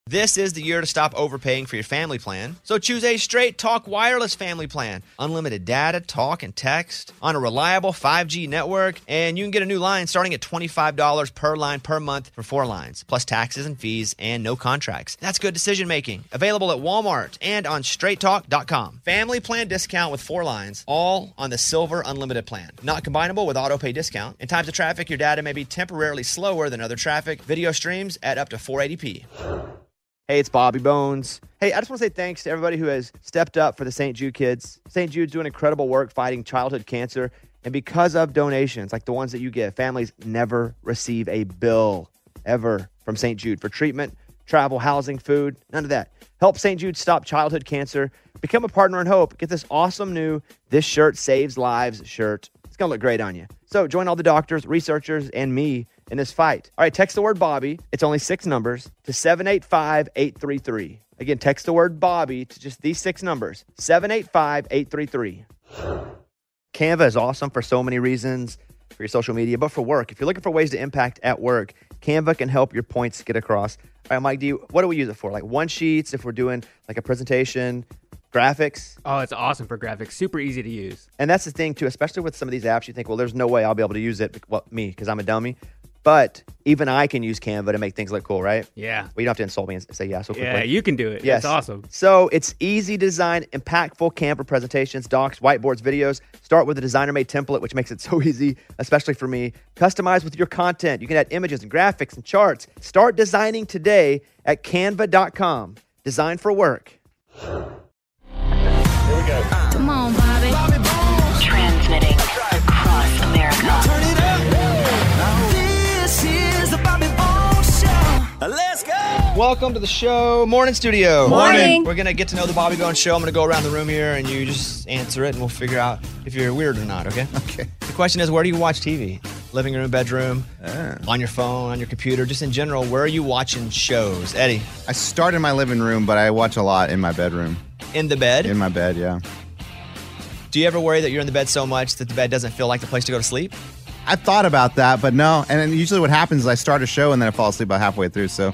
This is the year to stop overpaying for your family plan. So choose a Straight Talk Wireless family plan. Unlimited data, talk, and text on a reliable 5G network. And you can get a new line starting at $25 per line per month for 4 lines, plus taxes and fees and no contracts. That's good decision making. Available at Walmart and on straighttalk.com. Family plan discount with 4 lines, all on the Silver Unlimited plan. Not combinable with auto pay discount. In times of traffic, your data may be temporarily slower than other traffic. Video streams at up to 480p. Hey, it's Bobby Bones. Hey, I just want to say thanks to everybody who has stepped up for the St. Jude kids. St. Jude's doing incredible work fighting childhood cancer. And because of donations like the ones that you give, families never receive a bill ever from St. Jude for treatment, travel, housing, food, none of that. Help St. Jude stop childhood cancer. Become a partner in hope. Get this awesome new This Shirt Saves Lives shirt. It's going to look great on you. So join all the doctors, researchers, and me in this fight. All right, text the word Bobby. It's only 6 numbers to 785-833. Again, text the word Bobby to just these 6 numbers, 785-833. Canva is awesome for so many reasons, for your social media, but for work. If you're looking for ways to impact at work, Canva can help your points get across. All right, Mike, what do we use it for? Like one-sheets, if we're doing like a presentation, graphics? Oh, it's awesome for graphics. Super easy to use. And that's the thing, too, especially with some of these apps, you think, well, there's no way I'll be able to use it, well, me, because I'm a dummy. But even I can use Canva to make things look cool, right? Yeah. Well, you don't have to insult me and say yeah so quickly. Yeah, you can do it. Yes. It's awesome. So it's easy design, impactful Canva presentations, docs, whiteboards, videos. Start with a designer-made template, which makes it so easy, especially for me. Customize with your content. You can add images and graphics and charts. Start designing today at canva.com. Design for work. Here we go. Come on, Bobby. Transmitting across America. Turn it up. This is the Bobby Bones Show. Let's go. Welcome to the show. Morning, studio. Morning. We're going to get to know the Bobby Bones Show. I'm going to go around the room here, and you just answer it, and we'll figure out if you're weird or not, okay? Okay. The question is, where do you watch TV? Living room, bedroom, on your phone, on your computer, just in general, where are you watching shows? Eddie? I start in my living room, but I watch a lot in my bedroom. In the bed? In my bed, yeah. Do you ever worry that you're in the bed so much that the bed doesn't feel like the place to go to sleep? I thought about that, but no. And then usually what happens is I start a show and then I fall asleep about halfway through, so...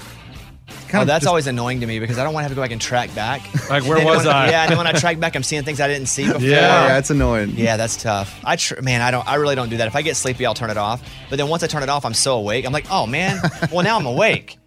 That's always annoying to me because I don't want to have to go back and track back. Like, where was I? Yeah, and then when I track back, I'm seeing things I didn't see before. Yeah, it's annoying. Yeah, that's tough. I really don't do that. If I get sleepy, I'll turn it off. But then once I turn it off, I'm so awake. I'm like, oh, man. Well, now I'm awake.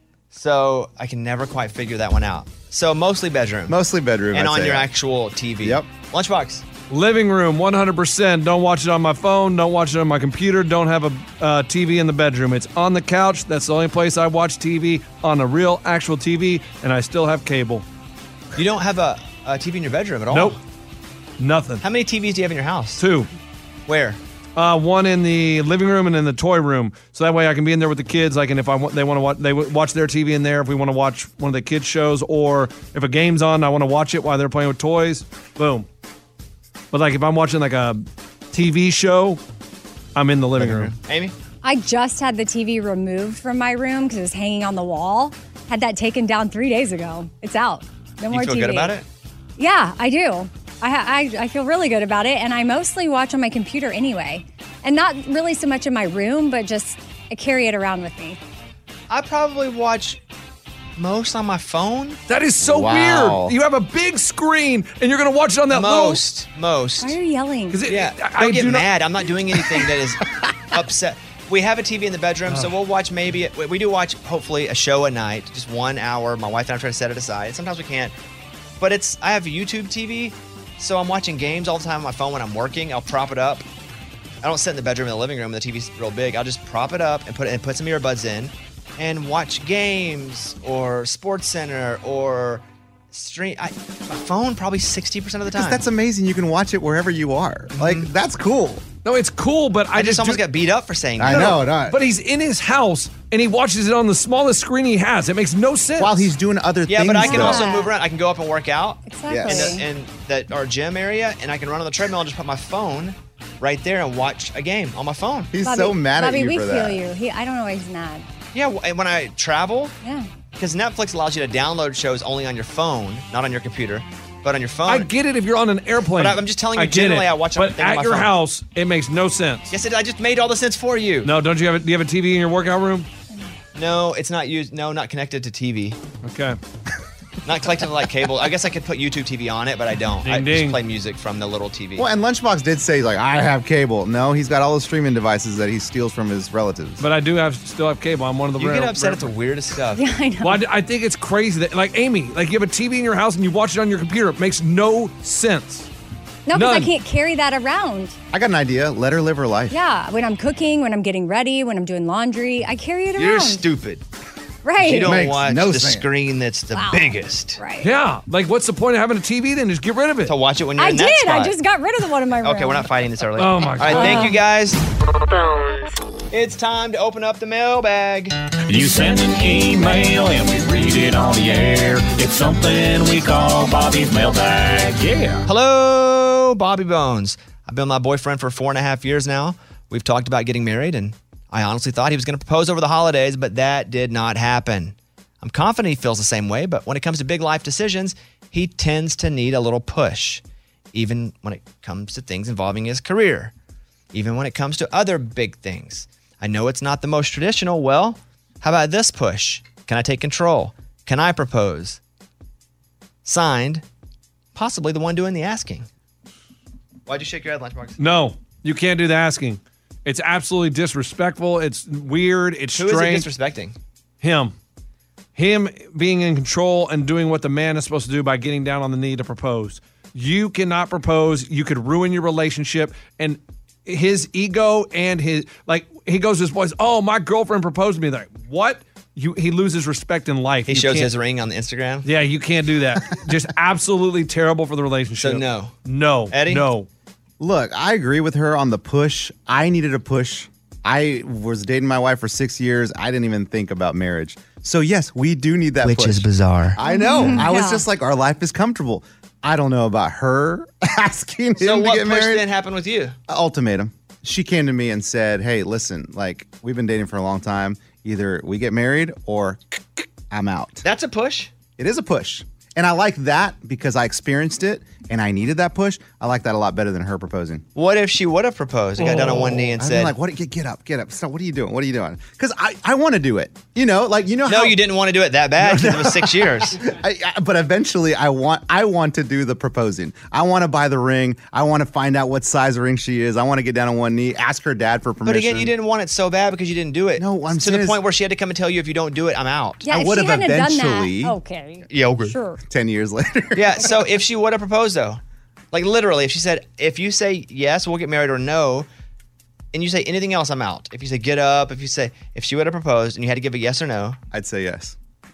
So I can never quite figure that one out. So mostly bedroom. Mostly bedroom, And I'd on say. your actual TV. Yep. Lunchbox. Living room, 100%. Don't watch it on my phone. Don't watch it on my computer. Don't have a TV in the bedroom. It's on the couch. That's the only place I watch TV, on a real, actual TV, and I still have cable. You don't have a TV in your bedroom at all? Nope. Nothing. How many TVs do you have in your house? 2. Where? One in the living room and in the toy room. So that way I can be in there with the kids. Like, and if they want to watch, they watch their TV in there. If we want to watch one of the kids' shows, or if a game's on, I want to watch it while they're playing with toys. Boom. But like if I'm watching like a TV show, I'm in the living room. Amy? I just had the TV removed from my room because it was hanging on the wall. Had that taken down 3 days ago. It's out. No more TV. You feel good about it? Yeah, I do. I feel really good about it, and I mostly watch on my computer anyway. And not really so much in my room, but just I carry it around with me. I probably watch most on my phone. That is so weird. You have a big screen, and you're going to watch it on that Most. Why are you yelling? Don't get mad. I'm not doing anything that is upset. We have a TV in the bedroom, so we'll watch we do watch, hopefully, a show a night, just 1 hour. My wife and I try to set it aside. Sometimes we can't. But I have a YouTube TV, so I'm watching games all the time on my phone when I'm working. I'll prop it up. I don't sit in the bedroom in the living room. The TV's real big. I'll just prop it up and put some earbuds in and watch games or Sports Center or stream. My phone probably 60% of the time. That's amazing. You can watch it wherever you are. Like, that's cool. No, it's cool, but I just almost got beat up for saying that. I know, not. But he's in his house, and he watches it on the smallest screen he has. It makes no sense. While he's doing other things. Yeah, but I can though. also move around. I can go up and work out Exactly. in our gym area, and I can run on the treadmill and just put my phone right there and watch a game on my phone. He's so mad at you Bobby, for we that. feel you. I don't know why he's mad. Yeah, when I travel, Yeah. because Netflix allows you to download shows only on your phone, not on your computer, but on your phone. I get it if you're on an airplane. But I'm just telling you, get generally, it. I watch But everything on at my your phone. house, it makes no sense. Yes, I just made all the sense for you. No, don't you have? Do you have a TV in your workout room? No, it's not used. No, not connected to TV. Okay. Not connected to like cable. I guess I could put YouTube TV on it, but I don't. I Ding. just play music from the little TV. Well, and Lunchbox did say, like, I have cable. No, he's got all those streaming devices that he steals from his relatives. But I do still have cable. I'm one of the You rare. get upset at the weirdest stuff. Yeah, I know. Well, I think it's crazy that, like, Amy, like, you have a TV in your house and you watch it on your computer. It makes no sense. No, because I None. can't carry that around. I got an idea. Let her live her life. Yeah, when I'm cooking, when I'm getting ready, when I'm doing laundry, I carry it around. You're stupid. Right. You don't Makes watch no the sense. screen that's the Wow. biggest. Right. Yeah. Like, what's the point of having a TV then? Just get rid of it. To watch it when you're I in did. that spot. I just got rid of the one in my room. Okay, we're not fighting this early. Oh, my All right, God. thank you guys. Bones. It's time to open up the mailbag. You send an email and we read it on the air. It's something we call Bobby's mailbag. Yeah. Hello, Bobby Bones. I've been with my boyfriend for 4.5 years now. We've talked about getting married, and I honestly thought he was going to propose over the holidays, but that did not happen. I'm confident he feels the same way, but when it comes to big life decisions, he tends to need a little push, even when it comes to things involving his career, even when it comes to other big things. I know it's not the most traditional. Well, how about this push? Can I take control? Can I propose? Signed, possibly the one doing the asking. Why'd you shake your head, Lunchbox? No, you can't do the asking. It's absolutely disrespectful. It's weird. It's Who is strange. it disrespecting? Him being in control and doing what the man is supposed to do by getting down on the knee to propose. You cannot propose. You could ruin your relationship. And his ego and his, like, he goes to his boys, oh, my girlfriend proposed to me. They're like, what? He loses respect in life. He You shows can't- his ring on the Instagram. Yeah, you can't do that. Just absolutely terrible for the relationship. So no. No. Eddie? No. Look, I agree with her on the push. I needed a push. I was dating my wife for 6 years. I didn't even think about marriage. So, yes, we do need that push. bizarre. I know. I was Yeah. just like, our life is comfortable. I don't know about her asking So him to what get push married. then happened with you? Ultimatum. She came to me and said, hey, listen, like, we've been dating for a long time. Either we get married or I'm out. That's a push. It is a push. And I like that because I experienced it and I needed that push. I like that a lot better than her proposing. What if she would have proposed and got down on one knee and I'd be said, like, what? Get up. So what are you doing? What are you doing? Because I want to do it. You know, like, you know no, how you didn't want to do it that bad because it was 6 years. but eventually I want to do the proposing. I want to buy the ring. I want to find out what size ring she is. I want to get down on one knee, ask her dad for permission. But again, you didn't want it so bad because you didn't do it. No, I'm to saying the is- point where she had to come and tell you, if you don't do it, I'm out. Yeah, I if would she have hadn't eventually- done that, okay. Yeah, okay. Sure. 10 years later. Yeah, so if she would have proposed though, like literally, if she said, if you say yes, we'll get married, or no, and you say anything else, I'm out. If you say get up, if she would have proposed and you had to give a yes or no, I'd say yes.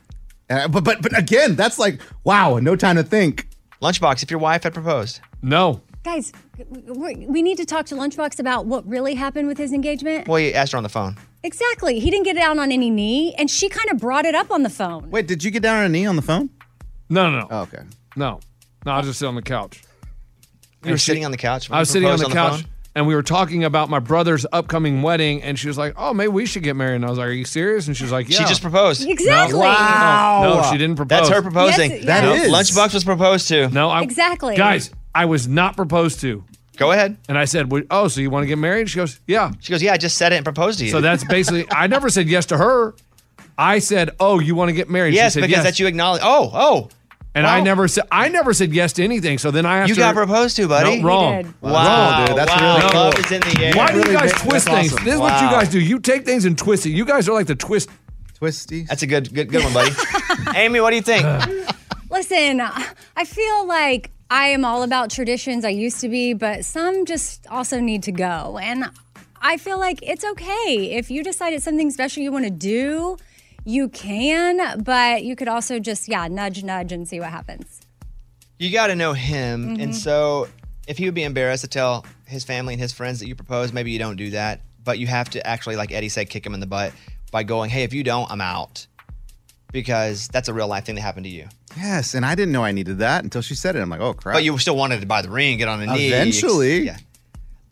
But again, that's like, wow, no time to think. Lunchbox, if your wife had proposed, No. Guys, we need to talk to Lunchbox about what really happened with his engagement. well, you asked her on the phone. Exactly. He didn't get down on any knee, and she kind of brought it up on the phone. Wait, did you get down on a knee on the phone? No. Oh, okay. No. I was just sitting on the couch. You were sitting on the couch. when I you was sitting on proposed the couch, phone? and we were talking about my brother's upcoming wedding, and she was like, "Oh, maybe we should get married." And I was like, "Are you serious?" And she was like, "Yeah." She just proposed. Exactly. No, she didn't propose. That's her proposing. Yes, That yes. is. Lunchbox was proposed to. No, Exactly. Guys, I was not proposed to. Go ahead. And I said, "Oh, so you want to get married?" She goes, "Yeah." She goes, yeah, I just said it and proposed to you. So that's basically. I never said yes to her. I said, "Oh, you want to get married?" yes, she said because yes. that you acknowledge. Oh. And Wow. I never said yes to anything. So then I asked You her. got proposed to, buddy. No, wrong. did. Wow, Wrong, dude. That's wow. really cool. Love is in the air. Why do you really guys big- twist that's things? awesome. This is what you Wow. guys do. You take things and twist it. You guys are like the twist. Twisty. That's a good one, buddy. Amy, what do you think? Listen, I feel like I am all about traditions. I used to be, but some just also need to go. And I feel like it's okay. If you decide it's something special you want to do, you can, but you could also just, nudge and see what happens. You got to know him. And so if he would be embarrassed to tell his family and his friends that you proposed, maybe you don't do that. But you have to actually, like Eddie said, kick him in the butt by going, hey, if you don't, I'm out. Because that's a real life thing that happened to you. Yes, and I didn't know I needed that until she said it. I'm like, oh, crap. But you still wanted to buy the ring, get on a knee. Eventually. Yeah.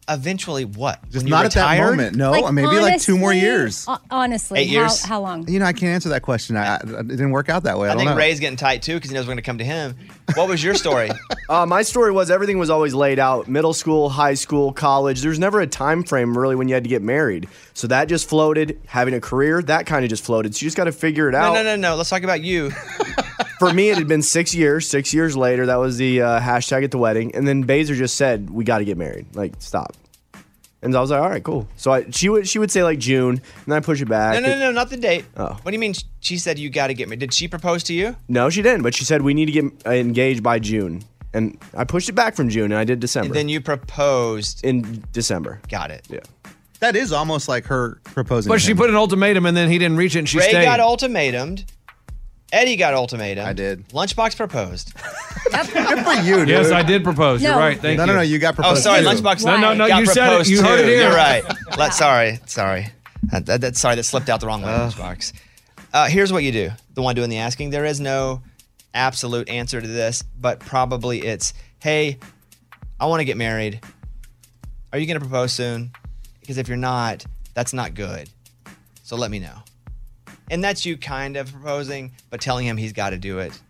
Eventually, what? Just When you not at that retire? moment. No, maybe like 2 more years. Honestly, 8 years? How long? You know, I can't answer that question. It didn't work out that way. I I don't think know. Ray's getting tight too because he knows we're going to come to him. What was your story? My story was everything was always laid out. Middle school, high school, college. There's never a time frame really when you had to get married. So that just floated. Having a career, that kind of just floated. So you just got to figure it out. No. Let's talk about you. For me, it had been 6 years. 6 years later, that was the hashtag at the wedding. And then Baser just said, we got to get married. Like, stop. And I was like, all right, cool. So she would say like June, and then I push it back. No, not the date. Oh. What do you mean she said you got to get married? Did she propose to you? No, she didn't. But she said we need to get engaged by June. And I pushed it back from June, and I did December. And then you proposed in December. Got it. Yeah. That is almost like her proposing. But to she him. put an ultimatum, and then he didn't reach it, and she Ray stayed. got ultimatumed. Eddie got ultimatum. I did. Lunchbox proposed. Good for you, dude. Yes, I did propose. You're No. right. Thank you. No, you got Oh, proposed. sorry, to. Lunchbox. No, got you said it. proposed You heard to. it here. You're right. Sorry. Sorry, that slipped out the wrong way, Lunchbox. Here's what you do. The one doing the asking. There is no absolute answer to this, but probably it's, hey, I want to get married. Are you going to propose soon? Because if you're not, that's not good. So let me know. And that's you kind of proposing, but telling him he's got to do it.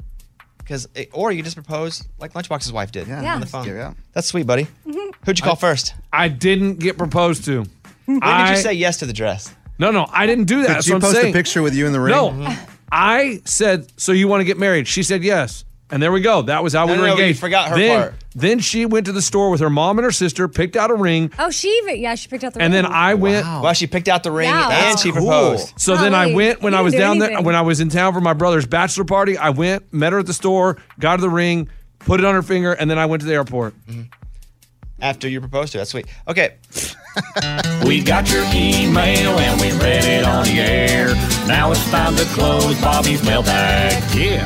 Or you just propose like Lunchbox's wife did Yeah. on the phone. Yeah. That's sweet, buddy. Who'd you call first? I didn't get proposed to. When did you say yes to the dress? No, I didn't do that. Did That's you what I'm post a saying. picture with you in the ring? No, I said, so you want to get married? She said yes. And there we go. That was how we were No, you engaged. forgot her then, part. Then she went to the store with her mom and her sister, picked out a ring, Oh, she picked out the and ring. then I went. Well, she picked out the ring Wow. and That's she cool. proposed. So then I Golly, went when you I was didn't do down there, anything. when I was in town for my brother's bachelor party. I went, met her at the store, got her the ring, put it on her finger, and then I went to the airport. After you proposed to her. That's sweet. Okay. We got your email and we read it on the air. Now it's time to close Bobby's mailbag. Yeah.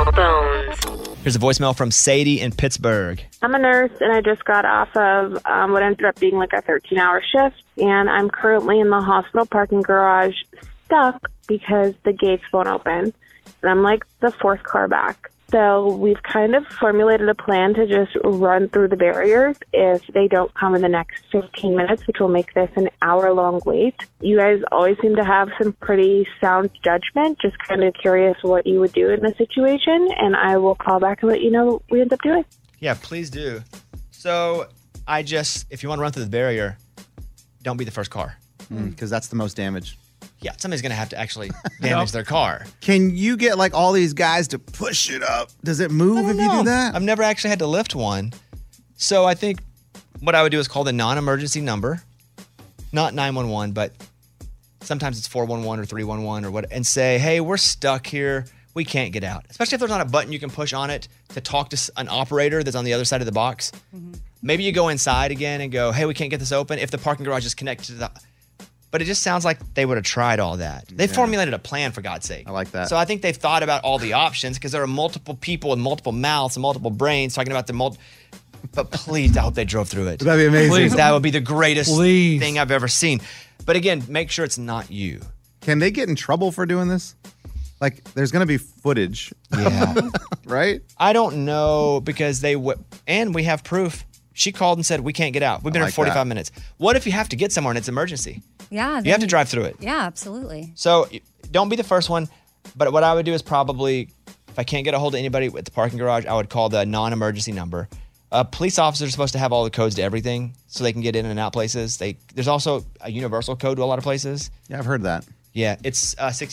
Here's a voicemail from Sadie in Pittsburgh. I'm a nurse, and I just got off of what ended up being like a 13-hour shift, and I'm currently in the hospital parking garage stuck because the gates won't open, and I'm like the fourth car back. So we've kind of formulated a plan to just run through the barriers if they don't come in the next 15 minutes, which will make this an hour-long wait. You guys always seem to have some pretty sound judgment. Just kind of curious what you would do in this situation, and I will call back and let you know what we end up doing. Yeah, please do. So if you want to run through the barrier, don't be the first car. Because that's the most damage. Yeah, somebody's going to have to actually damage their car. Can you get like all these guys to push it up? Does it move if you do that? I've never actually had to lift one. So I think what I would do is call the non-emergency number, not 911, but sometimes it's 411 or 311 or what, and say, hey, we're stuck here. We can't get out. Especially if there's not a button you can push on it to talk to an operator that's on the other side of the box. Maybe you go inside again and go, hey, we can't get this open if the parking garage is connected to the... But it just sounds like they would have tried all that. They formulated a plan, for God's sake. I like that. So I think they've thought about all the options because there are multiple people with multiple mouths and multiple brains talking about the But please, I hope they drove through it. That'd be amazing. Please. That would be the greatest Please. thing I've ever seen. But again, make sure it's not you. Can they get in trouble for doing this? Like, there's going to be footage, Yeah. right? I don't know because and we have proof. She called and said, we can't get out. We've been here like 45 that. minutes. What if you have to get somewhere and it's emergency? Yeah. You have to drive through it. Yeah, absolutely. So don't be the first one. But what I would do is probably, if I can't get a hold of anybody at the parking garage, I would call the non-emergency number. Police officers are supposed to have all the codes to everything so they can get in and out places. There's also a universal code to a lot of places. Yeah, I've heard that. Yeah, it's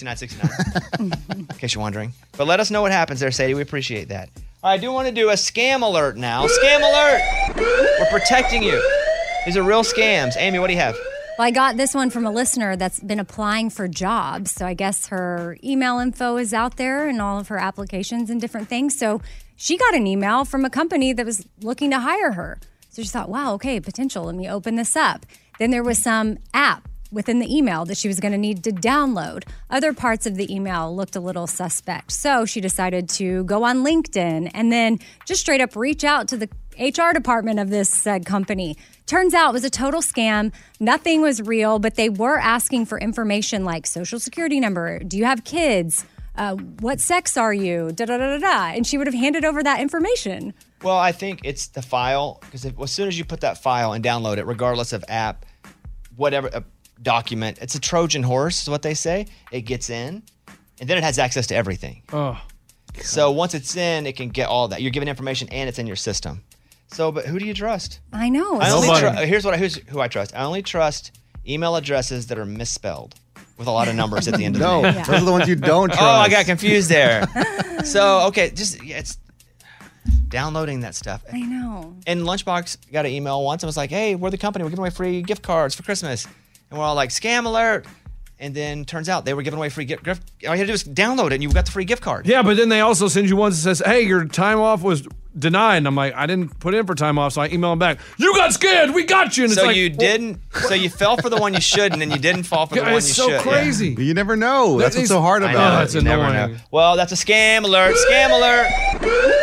6969, in case you're wondering. But let us know what happens there, Sadie. We appreciate that. All right, I do want to do a scam alert now. Scam alert! We're protecting you. These are real scams. Amy, what do you have? Well, I got this one from a listener that's been applying for jobs. So I guess her email info is out there and all of her applications and different things. So she got an email from a company that was looking to hire her. So she thought, wow, okay, potential. Let me open this up. Then there was some app within the email that she was going to need to download. Other parts of the email looked a little suspect. So she decided to go on LinkedIn and then just straight up reach out to the HR department of this said company. Turns out it was a total scam. Nothing was real, but they were asking for information like social security number. Do you have kids? What sex are you? Da da da da da. And she would have handed over that information. Well, I think it's the file, because as soon as you put that file and download it, regardless of app, whatever document, it's a Trojan horse is what they say. It gets in, and then it has access to everything. Oh. So once it's in, it can get all that. You're giving information, and it's in your system. So, but who do you trust? I know. Here's who I trust. I only trust email addresses that are misspelled with a lot of numbers at the end of the name. Those are the ones you don't trust. Oh, I got confused there. So, okay, it's downloading that stuff. I know. And Lunchbox got an email once and was like, hey, we're the company. We're giving away free gift cards for Christmas. And we're all like, scam alert. And then turns out they were giving away free gift. All you had to do was download it and you got the free gift card. Yeah, but then they also send you ones that says, hey, your time off was denied. And I'm like, I didn't put in for time off, so I email them back. You got scared. We got you. And So it's like, you didn't. So you fell for the one you shouldn't, and you didn't fall for the one you should. It's so crazy. You never know. That's what's so hard I know, about that's it. you never annoying. know. Well, that's a scam alert. Scam alert.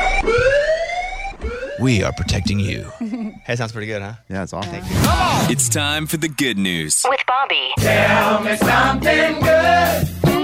We are protecting you. Hey, sounds pretty good, huh? Yeah, it's awesome. It's time for the good news. With Bobby. Tell me something good.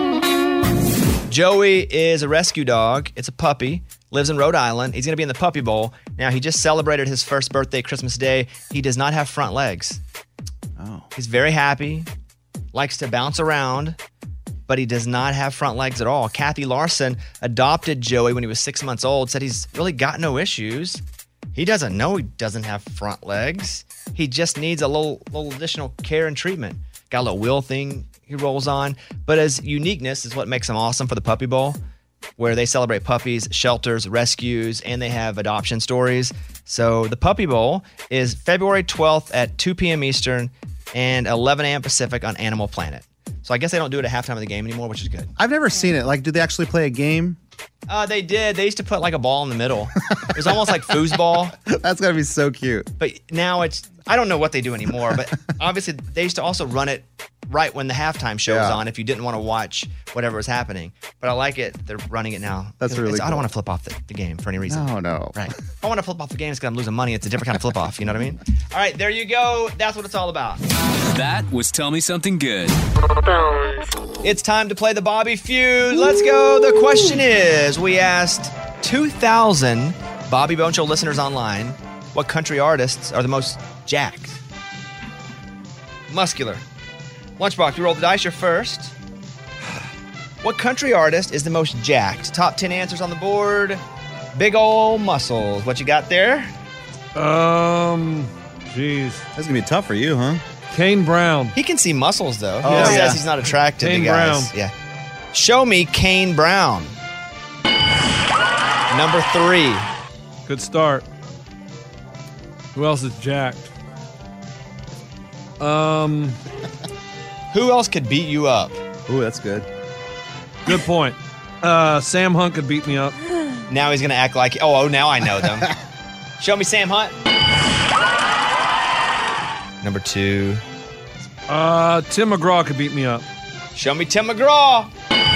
Joey is a rescue dog. It's a puppy. Lives in Rhode Island. He's going to be in the Puppy Bowl. Now, he just celebrated his first birthday, Christmas Day. He does not have front legs. Oh. He's very happy, likes to bounce around, but he does not have front legs at all. Kathy Larson adopted Joey when he was 6 months old, said he's really got no issues. He doesn't know he doesn't have front legs. He just needs a little additional care and treatment. Got a little wheel thing he rolls on. But his uniqueness is what makes him awesome for the Puppy Bowl, where they celebrate puppies, shelters, rescues, and they have adoption stories. So the Puppy Bowl is February 12th at 2 p.m. Eastern and 11 a.m. Pacific on Animal Planet. So I guess they don't do it at halftime of the game anymore, which is good. I've never seen it. Like, do they actually play a game? They did. They used to put like a ball in the middle. It was almost like foosball. That's got to be so cute. But now I don't know what they do anymore, but obviously they used to also run it right when the halftime show was on if you didn't want to watch whatever was happening. But I like it. They're running it now. That's really cool. I don't want to flip off the game for any reason. No. Right. If I want to flip off the game, it's because I'm losing money. It's a different kind of flip off. You know what I mean? All right, there you go. That's what it's all about. That was Tell Me Something Good. It's time to play the Bobby Feud. Let's go. The question is, we asked 2,000 Bobby Bone Show listeners online, what country artists are the most jacked? Muscular. Lunchbox, you roll the dice. You're first. What country artist is the most jacked? Top 10 answers on the board. Big ol' muscles. What you got there? Jeez. That's going to be tough for you, huh? Kane Brown. He can see muscles, though. He Oh, says yeah. he's not attracted Kane to guys. Brown. Yeah. Show me Kane Brown. Number 3. Good start. Who else is jacked? Who else could beat you up? Ooh, that's good. Good point. Sam Hunt could beat me up. Now he's going to act like, oh, now I know them. Show me Sam Hunt. Number 2. Tim McGraw could beat me up. Show me Tim McGraw.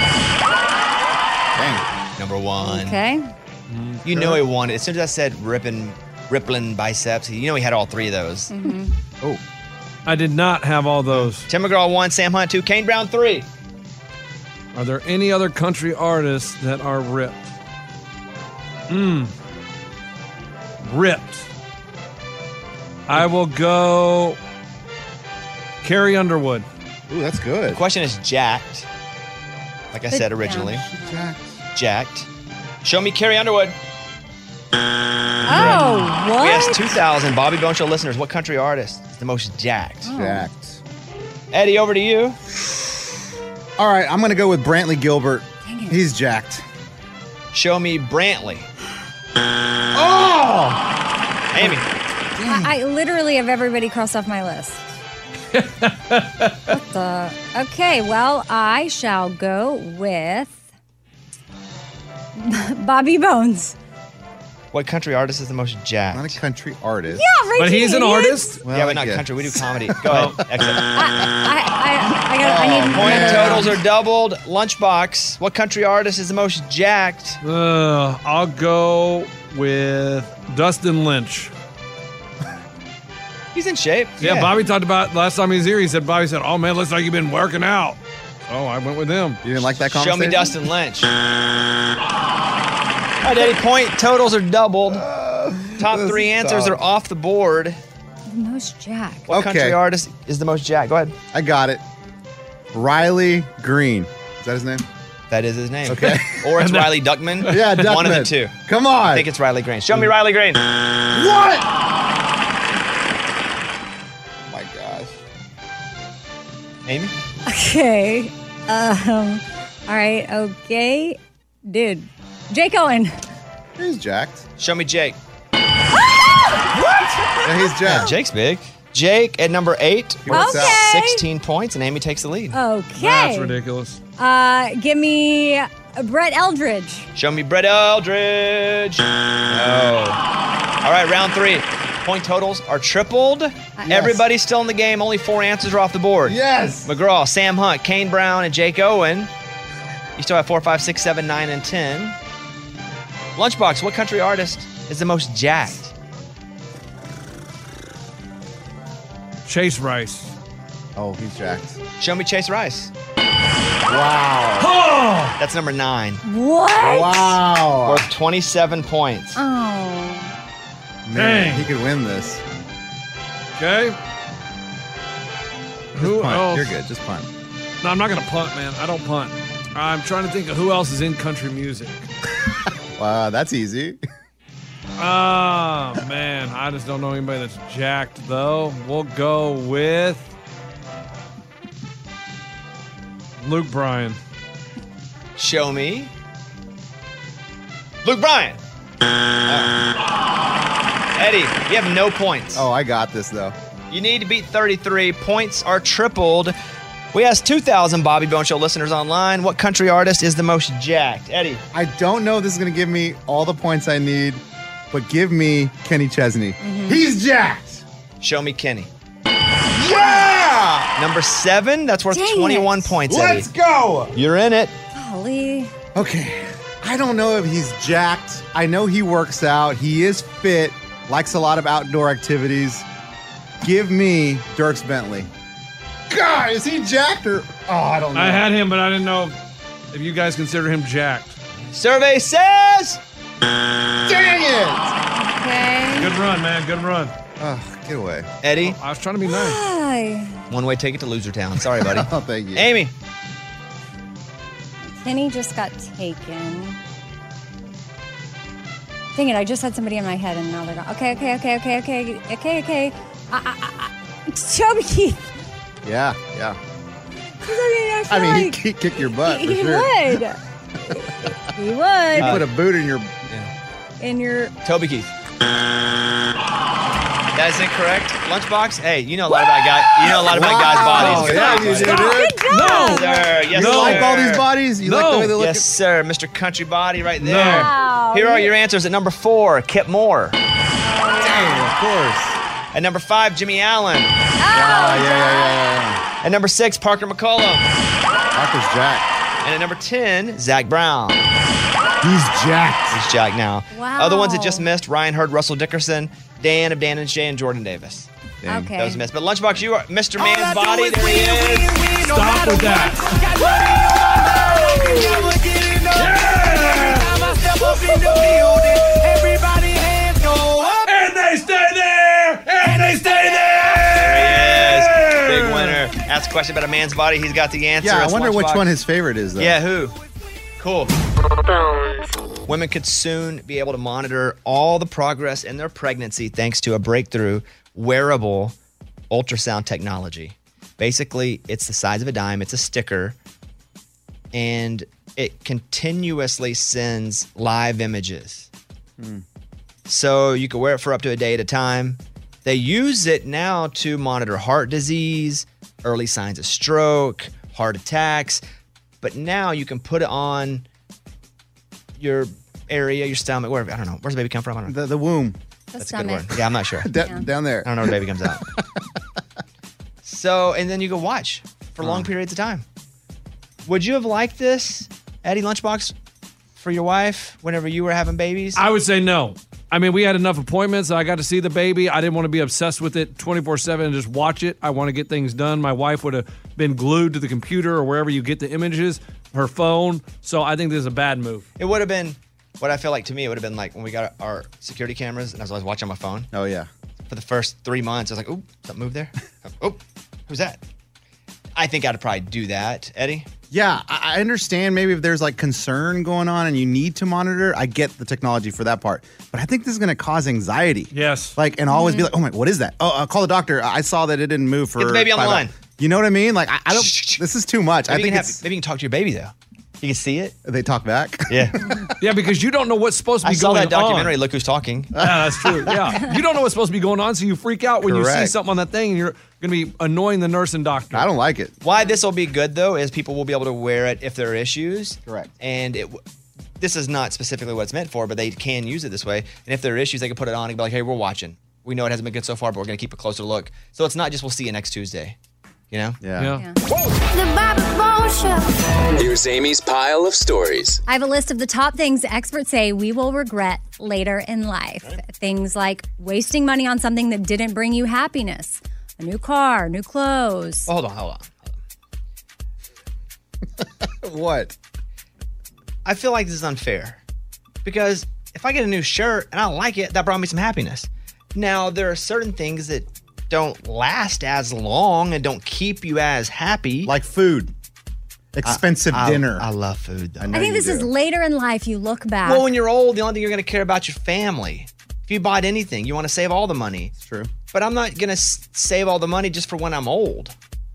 Dang. Number 1. Okay. You know he won it. As soon as I said rippling biceps, you know he had all 3 of those. Oh. I did not have all those. Tim McGraw 1, Sam Hunt 2, Kane Brown 3. Are there any other country artists that are ripped? Ripped. I will go Carrie Underwood. Ooh, that's good. The question is jacked. Like I said originally. Jacked. Show me Carrie Underwood. Oh, what? We asked 2,000 Bobby Bone Show listeners, what country artist is the most jacked? Jacked. Eddie, over to you. All right, I'm going to go with Brantley Gilbert. He's jacked. Show me Brantley. Oh! Amy. I literally have everybody crossed off my list. What the? Okay, well, I shall go with Bobby Bones. What country artist is the most jacked? Not a country artist. Yeah, right. But he's an artist? Well, yeah, but not yeah. country. We do comedy. Go ahead. Exit. I need Point another- totals are doubled. Lunchbox. What country artist is the most jacked? I'll go with Dustin Lynch. He's in shape. Yeah, Bobby talked about last time he was here. Bobby said, "Oh man, looks like you've been working out." Oh, I went with him. You didn't like that conversation? Show me Dustin Lynch. right, Eddie. Point totals are doubled. Top this 3 is answers tough. are off the board. The most jack. What country Okay. artist is the most jacked? Go ahead. I got it. Riley Green. Is that his name? That is his name. Okay. Or it's Riley Duckman. Yeah, Duckman. One of the two. Come on. I think it's Riley Green. Show me Riley Green. What? Oh my gosh. Amy? Okay. All right. Okay. Dude. Jake Owen. He's jacked. Show me Jake. Yeah, he's jacked. Jake's big. Jake at number 8. He works out. Okay. 16 points, and Amy takes the lead. Okay. That's ridiculous. Give me Brett Eldridge. Show me Brett Eldridge. No. All right, round 3. Point totals are tripled. Everybody's still in the game. Only 4 answers are off the board. Yes. McGraw, Sam Hunt, Kane Brown, and Jake Owen. You still have 4, 5, 6, 7, 9, and 10. Lunchbox, what country artist is the most jacked? Chase Rice. Oh, he's jacked. Show me Chase Rice. Wow. That's number 9. What? Wow. Worth 27 points. Oh. Man, Dang. he could win this. Okay. Just Who punt. else? You're good. Just punt. No, I'm not going to punt, man. I don't punt. I'm trying to think of who else is in country music. Wow, that's easy. Oh, man. I just don't know anybody that's jacked, though. We'll go with Luke Bryan. Show me. Luke Bryan. Eddie, you have no points. Oh, I got this, though. You need to beat 33. Points are tripled. We asked 2,000 Bobby Bone Show listeners online, what country artist is the most jacked? Eddie. I don't know if this is going to give me all the points I need, but give me Kenny Chesney. He's jacked. Show me Kenny. Yeah! Number 7, that's worth Dang 21 it. points, Eddie. Let's go. You're in it. Golly. Okay. I don't know if he's jacked. I know he works out. He is fit, likes a lot of outdoor activities. Give me Dierks Bentley. God, is he jacked or? Oh, I don't know. I had him, but I didn't know if you guys consider him jacked. Survey says. Dang it! Okay. Good run, man. Good run. Oh, get away. Eddie, I was trying to be nice. Hi. one-way ticket to Loser Town. Sorry, buddy. Oh, thank you. Amy. Kenny just got taken. Dang it, I just had somebody in my head and now they're gone. Okay. Toby Keith. Yeah, yeah. I I mean, like he'd kick your butt for he sure. would. He would. Put a boot in your. in your. Toby Keith. That is incorrect. Lunchbox. Hey, you know a lot about guys. You know a lot about guys' bodies. Yeah, you do, dude. Good job. Yes, sir. Yes, You sir. like all these bodies? You like the way they look? Yes, sir. Mr. Country Body right there. Wow. Here are your answers. At number 4, Kip Moore. Dang, of course. At number 5, Jimmy Allen. Yeah. At number 6, Parker McCollum. Parker's jacked. And at number 10, Zach Brown. He's jacked. He's jacked now. Wow. Other ones that just missed, Ryan Hurd, Russell Dickerson, Dan of Dan and Shay, and Jordan Davis. Dang. Okay. Those missed. But Lunchbox, you are Mr. Man's Body. There he is. Stop with that. And they stay there. And they stay there. There he is. Big winner. Ask a question about a man's body. He's got the answer. Yeah, I It's wonder which Lunchbox. one his favorite is, though. Yeah, who? Cool. Women could soon be able to monitor all the progress in their pregnancy thanks to a breakthrough wearable ultrasound technology. Basically, it's the size of a dime. It's a sticker, and it continuously sends live images. So you can wear it for up to a day at a time. They use it now to monitor heart disease, early signs of stroke, heart attacks. But now you can put it on your area, your stomach, wherever. I don't know. Where's the baby come from? I don't know. The womb. That's a good word. Yeah, I'm not sure. Down there. I don't know where the baby comes out. So, and then you go watch for long periods of time. Would you have liked this, Eddie Lunchbox, for your wife whenever you were having babies? I would say no. I mean, we had enough appointments. I got to see the baby. I didn't want to be obsessed with it 24/7 and just watch it. I want to get things done. My wife would have been glued to the computer or wherever you get the images, her phone. So I think this is a bad move. It would have been What I feel like to me, it would have been like when we got our security cameras and I was always watching my phone. Oh, yeah. For the first 3 months, I was like, "Oop, something moved there. Oh, who's that?" I think I'd probably do that, Eddie. Yeah, I understand maybe if there's like concern going on and you need to monitor. I get the technology for that part. But I think this is going to cause anxiety. Yes. Like, and always be like, oh my, what is that? Oh, I'll call the doctor. I saw that it didn't move for Get the baby on the 5 line. hours. You know what I mean? Like, I don't, this is too much. Maybe, I think maybe you can talk to your baby, though. You can see it. They talk back? Yeah. Yeah, because you don't know what's supposed to I be saw going on. that documentary, Look Who's Talking. Yeah, that's true. Yeah. You don't know what's supposed to be going on, so you freak out when you see Correct. something on that thing and you're going to be annoying the nurse and doctor. I don't like it. Why this will be good, though, is people will be able to wear it if there are issues. Correct. And this is not specifically what it's meant for, but they can use it this way. And if there are issues, they can put it on and be like, hey, we're watching. We know it hasn't been good so far, but we're going to keep a closer look. So it's not just we'll see you next Tuesday. You know? Yeah. The Bobby Bones Show. Here's Amy's pile of stories. I have a list of the top things experts say we will regret later in life. Things like wasting money on something that didn't bring you happiness, a new car, new clothes. Well, hold on. What? I feel like this is unfair because if I get a new shirt and I like it, that brought me some happiness. Now, there are certain things that don't last as long and don't keep you as happy. Like food. Expensive dinner. I love food, though. I think this is later in life you look back. Well, when you're old, the only thing you're going to care about is your family. If you bought anything, you want to save all the money. It's true. But I'm not going to save all the money just for when I'm old.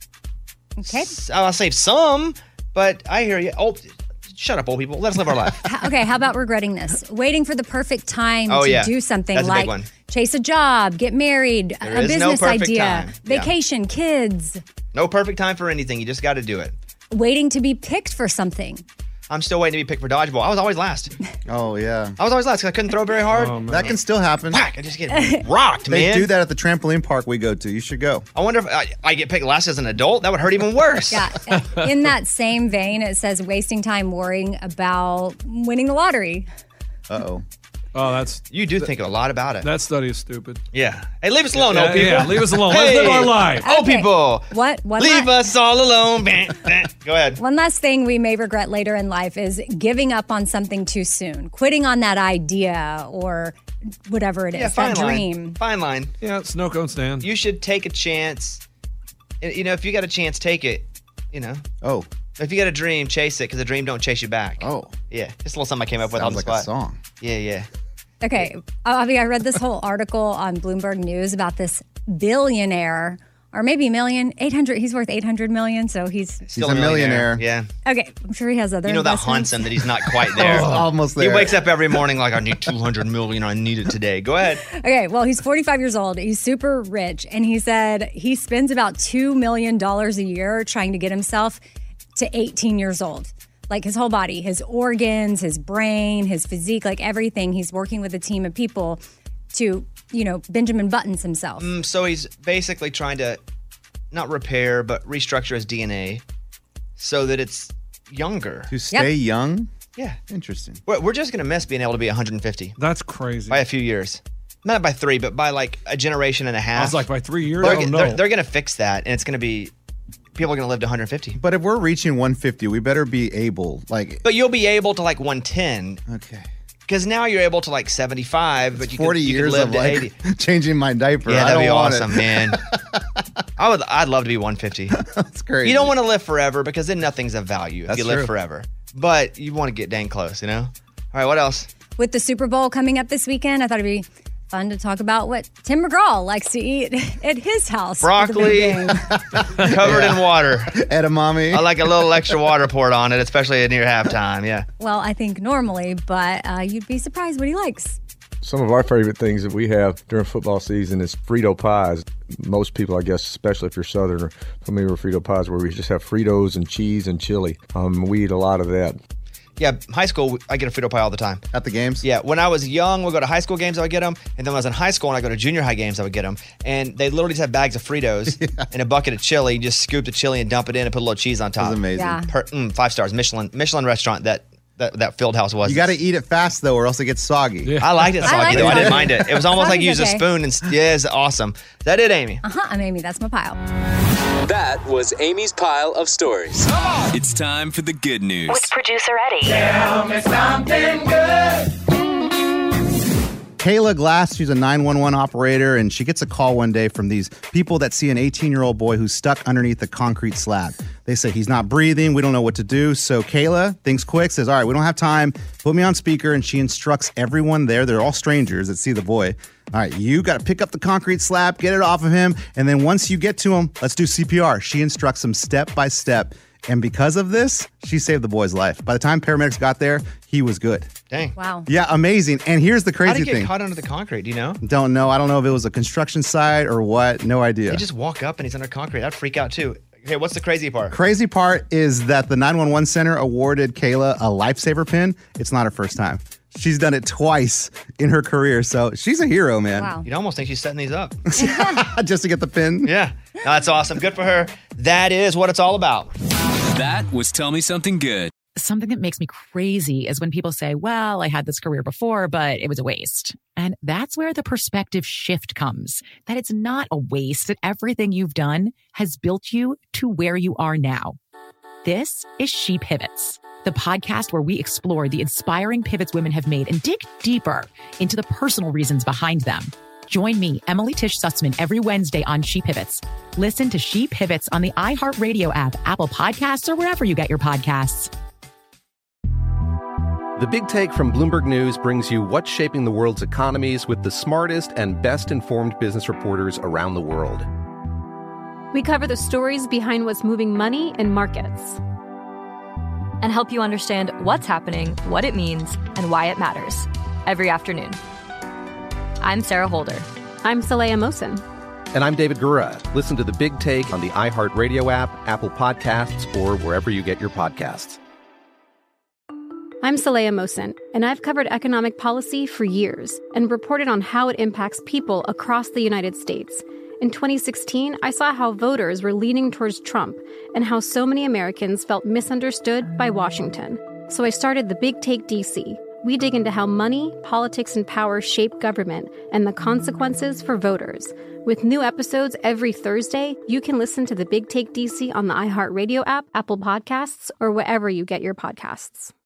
Okay. I'll save some, but I hear you. Oh, shut up, old people. Let us live our life. Okay, how about regretting this? Waiting for the perfect time Oh, to yeah. do something That's a big like one. chase a job, get married, There a is no business perfect idea, time. Yeah. vacation, kids. No perfect time for anything. You just got to do it. Waiting to be picked for something. I'm still waiting to be picked for dodgeball. I was always last. Oh, yeah. I was always last because I couldn't throw very hard. That can still happen. Whack, I just get rocked, They man. do that at the trampoline park we go to. You should go. I wonder if I get picked last as an adult. That would hurt even worse. Yeah. In that same vein, it says wasting time worrying about winning the lottery. Uh-oh. Oh, that's You do think a lot about it. that study is stupid. Yeah. Hey, leave us alone, old people. Yeah, leave us alone. Let's live our life. Old Okay. people. What? Leave us all alone. Go ahead. One last thing we may regret later in life is giving up on something too soon, quitting on that idea or whatever it is, Yeah, fine that line. dream. Fine line. Yeah, snow cone stand. You should take a chance. You know, if you got a chance, take it. You know, Oh. if you got a dream, chase it because the dream don't chase you back. Oh. Yeah, just a little something I came up with on Sounds the like a spot. song. Yeah. Okay, Avi, I read this whole article on Bloomberg News about this billionaire, or maybe million, 800. He's worth 800 million, so he's Still a millionaire. Yeah. okay. I'm sure he has other. You know that investments. haunts him that he's not quite there. Almost He there. wakes up every morning like, I need 200 million. I need it today. Go ahead. Okay, well, he's 45 years old. He's super rich, and he said he spends about $2 million a year trying to get himself to 18 years old. Like his whole body, his organs, his brain, his physique, like everything. He's working with a team of people to, Benjamin Buttons himself. So he's basically trying to not repair, but restructure his DNA so that it's younger. To stay young? Yeah. Interesting. We're just going to miss being able to be 150 That's crazy. by a few years. Not by 3, but by like a generation and a half. I was like, by 3 years? They're, Oh, no. they're going to fix that, and it's going to be, people are going to live to 150. But if we're reaching 150, we better be able, But you'll be able to like 110. Okay. Because now you're able to like 75, but you 40 can, you years can live of to like 80. changing my diaper. Yeah, I that'd be don't want awesome, it. man. I'd love to be 150. That's crazy. You don't want to live forever because then nothing's of value if That's you live true. forever. But you want to get dang close, you know? All right, what else? With the Super Bowl coming up this weekend, I thought it'd be fun to talk about what Tim McGraw likes to eat at his house. for the big Broccoli game. covered in water. Edamame. I like a little extra water poured on it, especially near halftime. Yeah. Well, I think normally, but you'd be surprised what he likes. Some of our favorite things that we have during football season is Frito pies. Most people, I guess, especially if you're Southern, are familiar with Frito pies, where we just have Fritos and cheese and chili. We eat a lot of that. Yeah, high school, I get a Frito pie all the time. At the games? Yeah, when I was young, we'd go to high school games, I would get them. And then when I was in high school and I go to junior high games, I would get them. And they literally just have bags of Fritos and a bucket of chili. You just scoop the chili and dump it in and put a little cheese on top. That's amazing. Yeah. 5 stars. Michelin restaurant that Field House was. You got to eat it fast, though, or else it gets soggy. Yeah. I liked it soggy, like though. it I didn't soggy. mind it. It was almost like you Soggy's use a okay. spoon. And yeah, it's awesome. Is that it, Amy? I'm Amy. That's my pile. That was Amy's pile of stories. It's time for the good news. With producer Eddie. Tell me something good. Kayla Glass, she's a 911 operator, and she gets a call one day from these people that see an 18-year-old boy who's stuck underneath the concrete slab. They say he's not breathing. We don't know what to do. So Kayla thinks quick, says, all right, we don't have time. Put me on speaker. And she instructs everyone there. They're all strangers that see the boy. All right, you got to pick up the concrete slab, get it off of him. And then once you get to him, let's do CPR. She instructs him step by step. And because of this, she saved the boy's life. By the time paramedics got there, he was good. Dang. Wow. Yeah, amazing. And here's the crazy How did he thing. get caught under the concrete? Do you know? Don't know. I don't know if it was a construction site or what. No idea. They just walk up and he's under concrete. I'd freak out too. Okay, what's the crazy part? Crazy part is that the 911 center awarded Kayla a lifesaver pin. It's not her first time. She's done it twice in her career, so she's a hero, man. Wow. You'd almost think she's setting these up. Just to get the pin. Yeah. No, that's awesome. Good for her. That is what it's all about. That was Tell Me Something Good. Something that makes me crazy is when people say, well, I had this career before, but it was a waste. And that's where the perspective shift comes, that it's not a waste, that everything you've done has built you to where you are now. This is She Pivots, the podcast where we explore the inspiring pivots women have made and dig deeper into the personal reasons behind them. Join me, Emily Tish Sussman, every Wednesday on She Pivots. Listen to She Pivots on the iHeartRadio app, Apple Podcasts, or wherever you get your podcasts. The Big Take from Bloomberg News brings you what's shaping the world's economies with the smartest and best-informed business reporters around the world. We cover the stories behind what's moving money and markets, and help you understand what's happening, what it means, and why it matters every afternoon. I'm Sarah Holder. I'm Saleha Mohsin. And I'm David Gura. Listen to The Big Take on the iHeartRadio app, Apple Podcasts, or wherever you get your podcasts. I'm Saleha Mohsin, and I've covered economic policy for years and reported on how it impacts people across the United States. In 2016, I saw how voters were leaning towards Trump and how so many Americans felt misunderstood by Washington. So I started The Big Take DC. We dig into how money, politics, and power shape government and the consequences for voters. With new episodes every Thursday, you can listen to The Big Take DC on the iHeartRadio app, Apple Podcasts, or wherever you get your podcasts.